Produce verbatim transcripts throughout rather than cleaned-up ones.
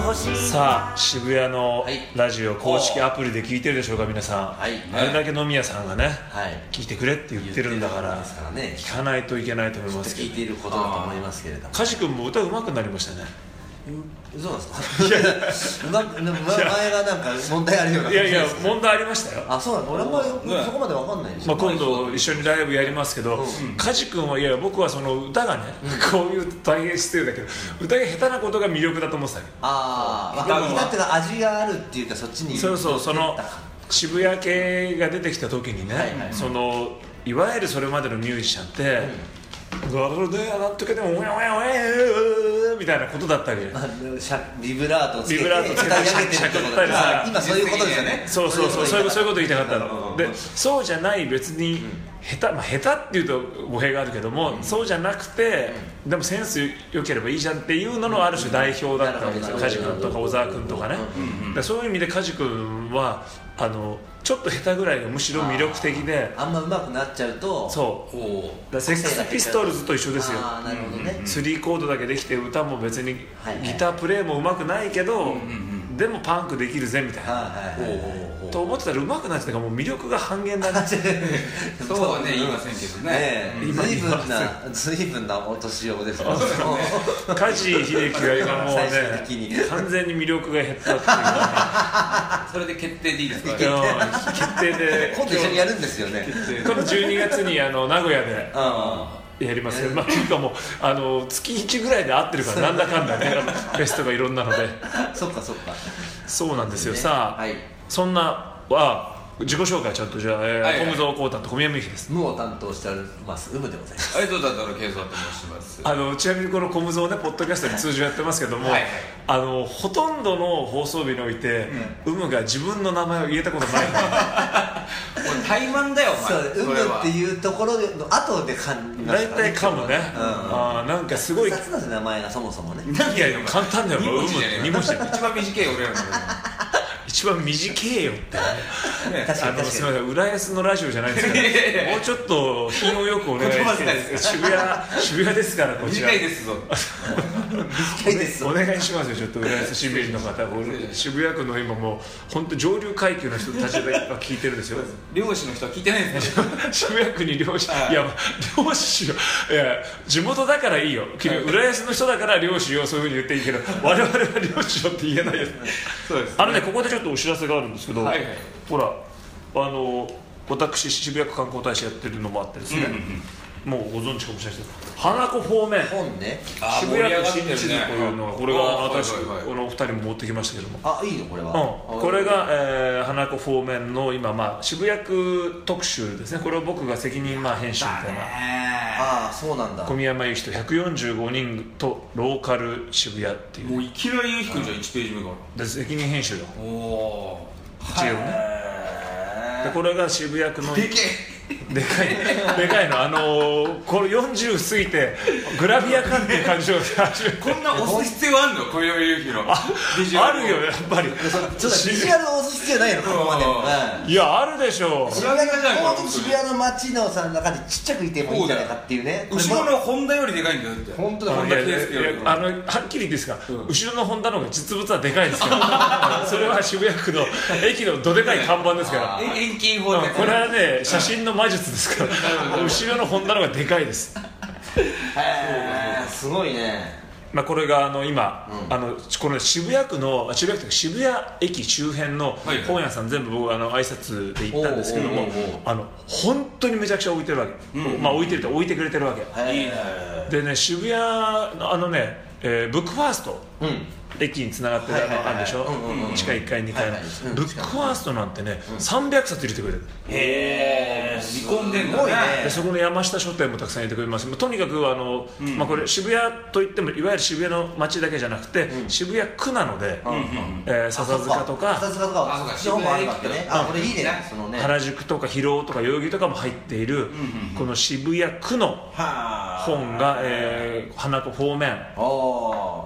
欲しい。 さあ渋谷のラジオ公式アプリで聞いてるでしょうか皆さん、はい、あれだけ飲み屋さんがね、はい、聞いてくれって言ってるんだから聞かないといけないと思いますけど、 聞いていることだと思いますけれども、 梶君も歌うまくなりましたね。 そうなんですか。いや前がなんか問題あるような。 いやいや問題ありましたよ。 あ、そうなの。俺もそこまでわかんないんですよ。 まあ今度一緒にライブやりますけど、梶君はいや僕はその歌がね、こういう大変失礼だけど歌が下手なことが魅力だと思ってたけど。 ああ、歌っていうか味があるっていうかそっちに。 そうそう、その渋谷系が出てきた時にね、そのいわゆるそれまでのミュージシャンってガラルでなんとかでもおやおやおやみたいなことだったわけよ。 ビブラートつけてビブラートつけてしゃくったりさ、 今そういうことですよね。 そうそうそう、そういうこと言いたかったので、そうじゃない別に下手、まあ下手っていうと語弊があるけども、そうじゃなくてでもセンス良ければいいじゃんっていうののある種代表だったわけですよ。梶君とか小沢君とかね。そういう意味で梶君はあのちょっと下手ぐらいがむしろ魅力的で、 あんま上手くなっちゃうと、 そうだセックスピストルズと一緒ですよ。 あ、なるほどね。 スリーコードだけできて歌も別にギタープレイも上手くないけど、でもパンクできるぜみたいなと思ってたら上手くなってたからもう魅力が半減だね。 そうはね言いませんけどね。 随分な随分なお年をですね。 梶秀樹が今もうね完全に魅力が減ったっていうか、 それで決定でいいですか。 決定で今度一緒にやるんですよね。 今度じゅうにがつにあの名古屋でやりますけど、まあ、というかもうあの月いちぐらいで会ってるからなんだかんだねフェスとかいろんなので。 そっかそっか。 そうなんですよ。さあ、はい、そんなは自己紹介ちゃんとじゃあ、えーはいはい、小室光太と小宮美樹です。 無を担当しております有無でございます。 はい、どうだったら慶三と申します。 あのちなみにこの小室をねポッドキャストに通常やってますけども、はいはい、あのほとんどの放送日において、うん、有無が自分の名前を言えたことない。 怠慢だよお前。 そう有無っていうところの後で噛みますからね。 大体噛むね。うん、あなんかすごい。 ふたつなんです名前がそもそもね。 いやいや簡単だよ。有無ってに文字だよ。 一番短い俺らの。 一番短えよって、ね、 確かに確かに。 すみません浦安のラジオじゃないですからもうちょっと品をよくお願いして渋谷渋谷ですからこちら短いですぞ短いですお願いしますよちょっと浦安市民の方渋谷区の今もう本当上流階級の人たちが聞いてるんですよ。 漁師の人は聞いてないんですね。 渋谷区に漁師いや漁師よいや地元だからいいよ浦安の人だから漁師よそういうふうに言っていいけど我々は漁師よって言えないです。そうです、ね、あのねここでちょっとお知らせがあるんですけど、はいはい、ほらあの私渋谷区観光大使やってるのもあってですね、うんうんうん、もうご存知かもしれないですけど花子方面本ね渋谷区新地図というのがこれが私このお二人も持ってきましたけどもあいいのこれは、 うん、これが、えー、花子方面の今、まあ、渋谷区特集ですね。これを僕が責任、まあ、編集みたいなああそうなんだ。 小宮山由紀とひゃくよんじゅうごにんとローカル渋谷っていう、 もういきなり由紀君じゃいちページ目がで責任編集だ。 おお違うね。でこれが渋谷区のでけでかいでかいのあのー、これよんじゅう過ぎてグラビアかっていう感じをこんな押す必要あんの小宮山由紀のああるよやっぱりちょっとビジュアルを押す必要ないのここまで、うん、 いやあるでしょう。 渋谷の渋谷の街のさ中でちっちゃくいてもいいんじゃないかっていうね。 後ろのホンダよりでかいんだよって本当だホンダですけどあのはっきり言っていいですか、うん、後ろのホンダの方が実物はでかいですからそれは渋谷区の駅のどでかい看板ですから遠近法でこれはね写真の魔術ですから後ろのホンダの方がでかいです。 へえすごいね。 まあ、これがあの今、うん、あのこの渋谷区の渋谷区というか渋谷駅周辺の本屋さん全部僕あの挨拶で行ったんですけどもあの本当にめちゃくちゃ置いてるわけ、うん、まあ置いてると置いてくれてるわけ、 いいね。 でね渋谷のあのね、えー、ブックファースト、うん駅につながってるあるでしょ、地下いっかいにかいのブックファーストなんてね、うん、さんびゃくさつ入れてくれる。 へえ見込んでんのね。 でそこの山下書店もたくさん入れてくれます。とにかくあの、うんまあ、これ渋谷といってもいわゆる渋谷の街だけじゃなくて、うん、渋谷区なので、うんえー、笹塚とか笹塚とか渋谷もあるわけね。あこれいいね。そのね原宿とか広尾とか代々木とかも入っている、うんうん、この渋谷区の本が、えー、花子方面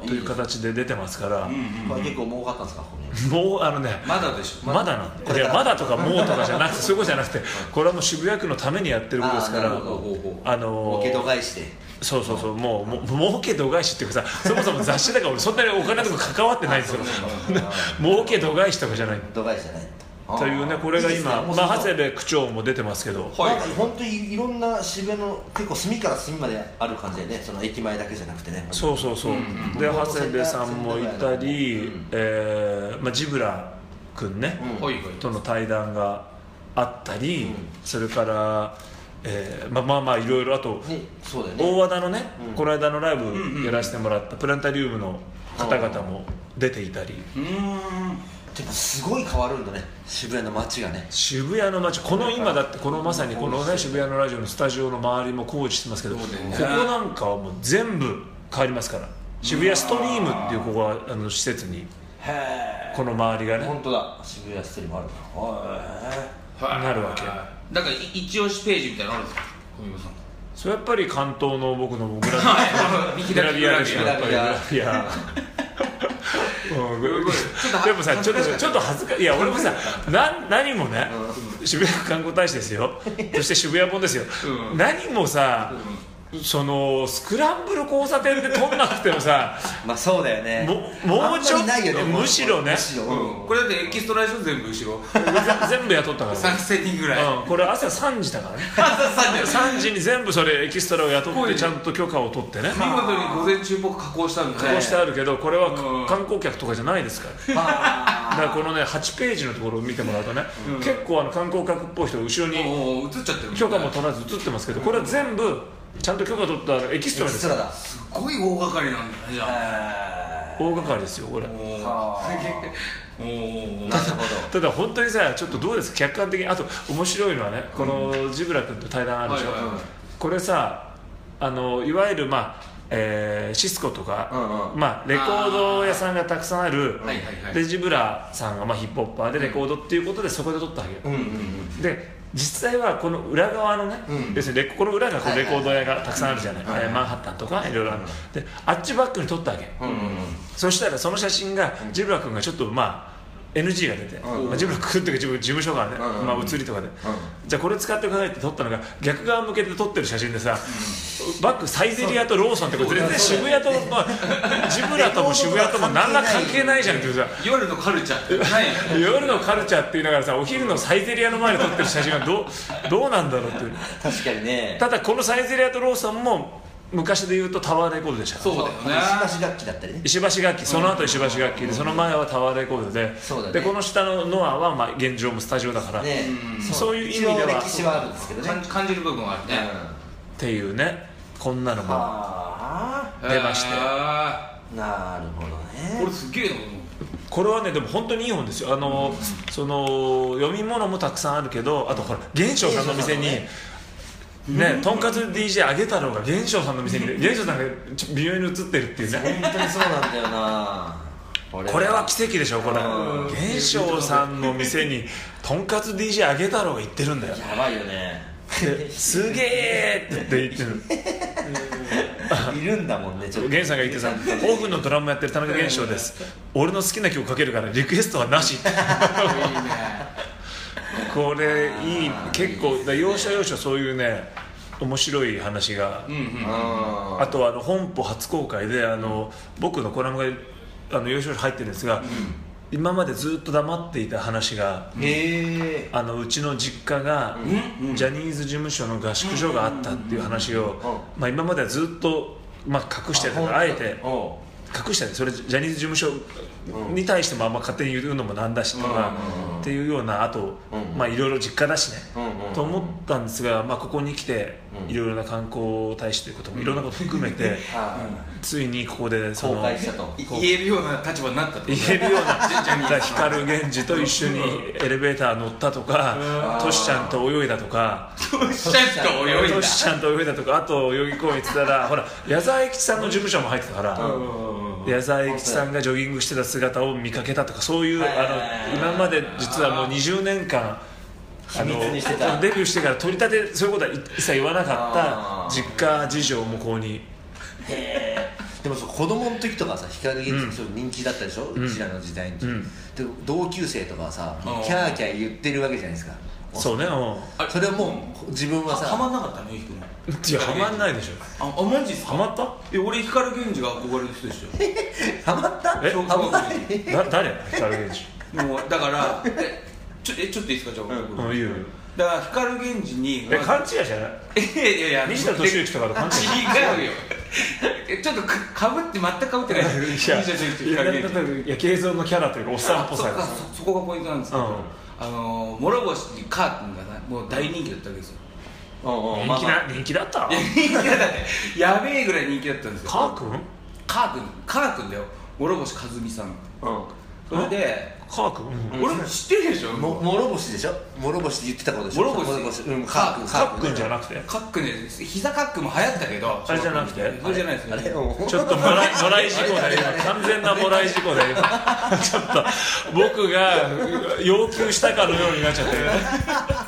という形で出てますから、 これ結構儲かったんですかこれもうあのねまだでしょまだなんこれまだとかもうとかじゃなくてそういうことじゃなくてこれはもう渋谷区のためにやってることですからあーなるほどあの儲け度外視でそうそうそうもうも儲け度外視っていうかさそもそも雑誌だから俺そんなにお金とか関わってないんですよ儲け度外視とかじゃない度外視じゃないというねこれが今いいですねまあ長谷部区長も出てますけどはいなんか本当にいろんな渋谷の結構隅から隅まである感じでねその駅前だけじゃなくてねそうそうそう、で長谷部さんもいたり、 うんえーまあ、ジブラ君ね、 うんはいはいとの対談があったり、 うんそれから、えーまあまあまあいろいろあと、 ねそうだよね大和田のね、 うんこの間のライブやらせてもらったプラネタリウムの方々も出ていたり、 うーんでもすごい変わるんだね渋谷の街がね渋谷の街この今だってこのまさにこのね渋谷のラジオのスタジオの周りも工事してますけど、こそうだよねこなんかはもう全部変わりますから渋谷ストリームっていうここはあの施設にへえこの周りがね本当だ渋谷ストリームあるなへなるわけだからい一押しページみたいなのあるんですか小宮さんそれやっぱり関東の僕のグラ見ビグラビアですよグラやっぱりグラビアうんでもさちょっとちょっと恥ずかいや俺もさな何もね渋谷区観光大使ですよそして渋谷本ですよ、 うん何もさ、そのスクランブル交差点で撮んなくてもさまあそうだよねももうちょっあんまりないよねとむしろねむしろうんこれだってエキストラでしょ全部後ろ全部雇ったから、 さんせんにんぐらいうん、これ朝さんじだからねさんじに全部それエキストラを雇ってちゃんと許可を取ってね見事に午前中っぽく加工したんでこうしてあるけどこれはうん観光客とかじゃないですからあだからこのねはちページのところを見てもらうとね、結構あの観光客っぽい人が後ろにもう映っちゃってるもんね許可も取らず映ってますけどこれは全部ちゃんと許可取ったエキストラですエキストラだすごい大掛かりなんだねじゃあ大掛かりですよこれおーはおーなるほただ本当にさちょっとどうですか客観的にあと面白いのはねこのジブラ君と対談あるでしょ、 はいはいはいこれさあのいわゆるまあえーシスコとか、 うんうんまあ、レコード屋さんがたくさんあるはいはいはいでジブラさんがまあヒップホッパーでレコードっていうことでそこで撮ったわけよ、 どうんうんうんで実際はこの裏側のね、 うん要するにレコこの裏がこうレコード屋がたくさんあるじゃない、 はいはいえーマンハッタンとかいろいろあるであっちバックに撮ったわけ、 うんうんうんそしたらその写真がジブラ君がちょっとまあ エヌジー が出て、 うんまあ、ジブラ君っていうか自分事務所がね、 うんまあ、写りとかで、じゃあこれ使ってくださいって撮ったのが逆側向けて撮ってる写真でさ、バックサイゼリヤとローソンってこれ全然渋谷と、まあ、ジブラとも渋谷とも何ら関係ないじゃんっていうさ夜のカルチャーってない夜のカルチャーって言いながらさお昼のサイゼリヤの前で撮ってる写真はどうどうなんだろうっていう確かにねただこのサイゼリヤとローソンも昔で言うとタワーレコードでしたそうだよね石橋楽器だったりね石橋楽器その後石橋楽器でその前はタワーレコードで、 そうだねでこの下のノアはまあ現状もスタジオだから、 ねそういう意味では一応歴史はあるんですけどね感感じる部分はあるねっていうねこんなのもは出ましてああなるほどーこれねすげえなこれはねでも本当にいい本ですよあの、その読み物もたくさんあるけどあとほら源証さんの店にねとんかつ ディージェー あげ太郎が源証さんの店に源証さんがちょ微妙に映ってるっていうね本当にそうなんだよなこれは奇跡でしょこれうん源証さんの店にとんかつ ディージェー あげ太郎が行ってるんだよやばいよねですげえって言ってるいるんだもんねちょっと源さんが言ってさオフのドラムやってる田中源証です俺の好きな曲かけるからリクエストはなしってこれいい結構だ要所要所そういうね面白い話が、 うんうんああとはあの本舗初公開であの僕のコラムがあの要所要所入ってるんですが、今までずっと黙っていた話がへえあのうちの実家がジャニーズ事務所の合宿所があったっていう話を、まあ、今まではずっと、まあ、隠してるからあえて隠してるそれジャニーズ事務所に対してもあんま勝手に言うのもなんだしとかっていうようなあと、まあ、いろいろ実家だしねと思ったんですが、まあ、ここに来ていろいろな観光大使ということもいろんなこと含めてついにここでその公開したとい言えるような立場になったって言えるような光源氏と一緒にエレベーター乗ったとかトシちゃんと泳いだとかシャンと泳いだトシちゃんと泳いだとかあと代々木公園行ってたらほら矢沢永吉さんの事務所も入ってたから矢沢永吉さんがジョギングしてた姿を見かけたとかそういうあの今まで実はもうにじゅうねんかんあの秘密にしてたデビューしてから取り立てそういうことは一切言わなかった実家事情もここにへえでもそう子供の時とかさ光源氏うん人気だったでしょ、うちらの時代に、 うんで同級生とかはさうんキャーキャー言ってるわけじゃないですか。 そうね、うんあれそれをもう自分はさはまんなかったねひくのいやハマんないでしょ。 ああマジっすかハマった？ え俺光源氏が憧れる人でしハマったえハマったな誰？光源氏。 ょもうだからえちょえちょっといいですかじゃあ、 うんいいよ。 だから光源氏にえ勘違いじゃない？ いやいやいや西田敏行とかと勘違い。 違うよえちょっとかかぶって全くかぶってないいや西田敏行と光源氏いや慶三のキャラというかおっさんっぽさがそそそこがポイントなんですけど、 うんあの諸星にカー君がなもう大人気だったわけですよ人気な人気だったいや人気だったねやべえぐらい人気だったんですよカー君？ カー君カー君だよ諸星和美さんそれでカー君？ 俺も知ってるでしょも諸星でしょ諸星って言ってたことでしょ諸星うんカー君カー君じゃなくてカックね膝カックも流行ったけどあれじゃなくてそれじゃないですよあれうんちょっともらいもらい事故で今完全なもらい事故で今ちょっと僕が要求したかのようになっちゃって